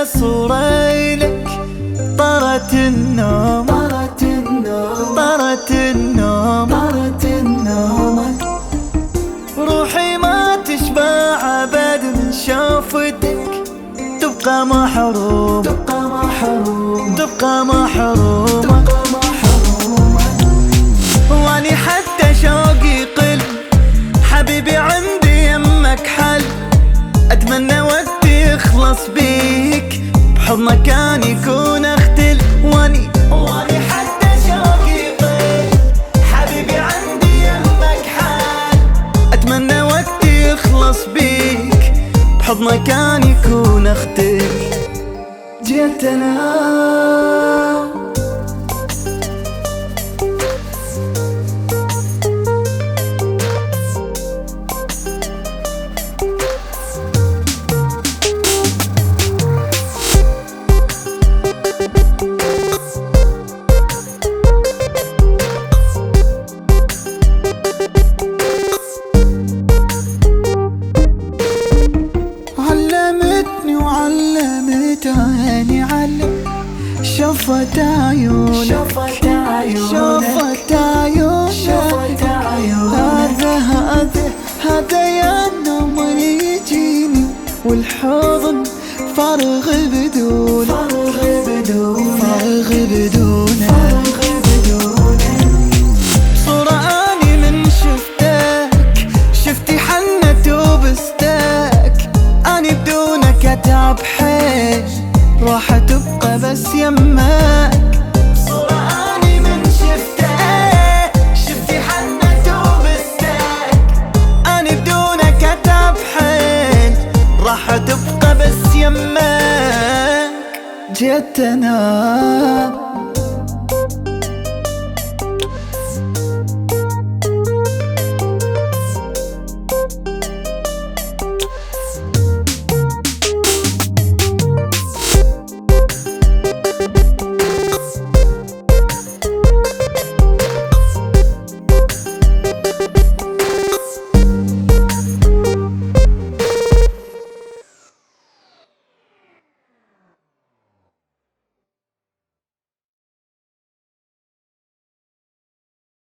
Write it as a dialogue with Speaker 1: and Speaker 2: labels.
Speaker 1: صورة لك طارت النوم طارت النوم روحي ما تشبع عبد من شوفتك تبقى محرومة واني حتى شوقي قل حبيبي عندي يمك حل اتمنى وقتي يخلص بيك بحضنك كان يكون اختل واني حتى شوقي قل حبيبي عندي يمك حل اتمنى وقتي يخلص بيك بحضنك كان يكون اختل جيت انا وعلمت عيني علم شفت عيونك هذا يا النوم يجيني والحضن فارغ بدونك صورة اني من شفتي حنت وبستك اني بدونك اتعب حيل راح تبقى بس يمك صورة اني من شفتي حنت وبستك اني بدونك اتعب حيل راح تبقى بس يمك جيت انا